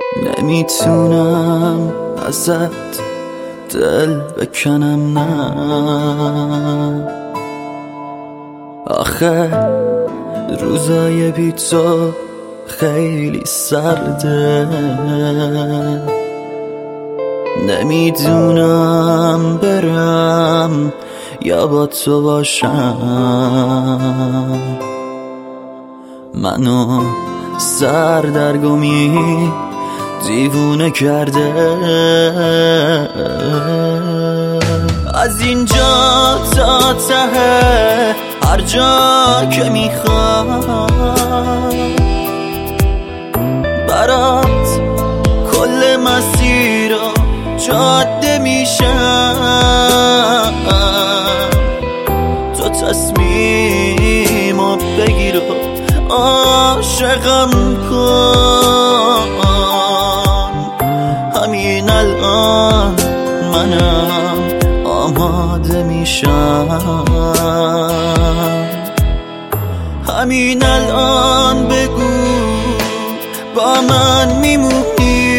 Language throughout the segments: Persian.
نمیتونم ازت دل بکنم، نه آخه روزای بی تو خیلی سرده. نمیدونم برم یا با تو باشم، منو سردرگمی دیوونه کرده. از اینجا تا ته هر جا که میخوام برات کل مسیر جاده میشم. تو تصمیمو بگیر و عاشقم کن. همین الان منم آماده میشم. همین الان بگو با من میمونی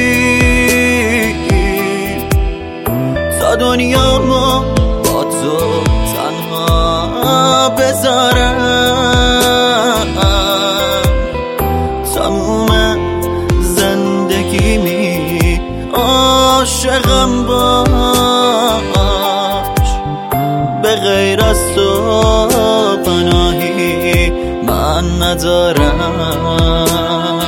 تا دنیامو با تو تنها بذارم. تموم زندگیمی عاشقم باش، به غیر از تو پناهی من ندارم.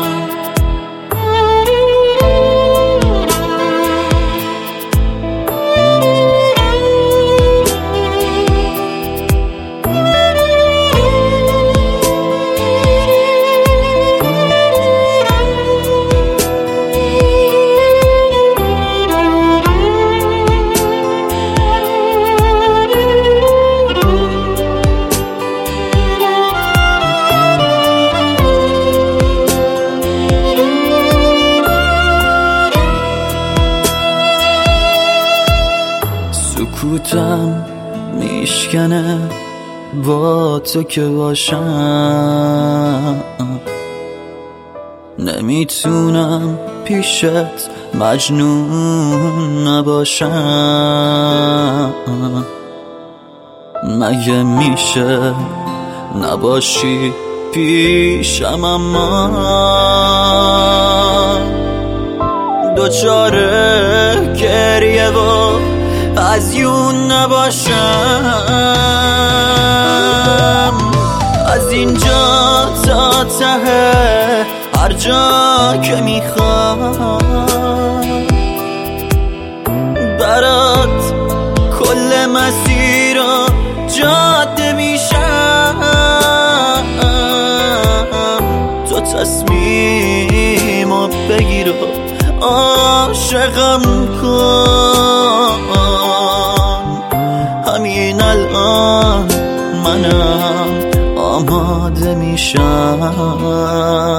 سکوتم میشکنه با تو که باشم. نمیتونم پیشت مجنون نباشم. مگه میشه نباشی پیشم اما دوچاره گریه و هزیون نباشم. از اینجا تا ته هر جا که میخوام برات کل مسیر جاده میشم. تو تصمیمو بگیر و عاشقم کن. همین الان منم آماده میشم.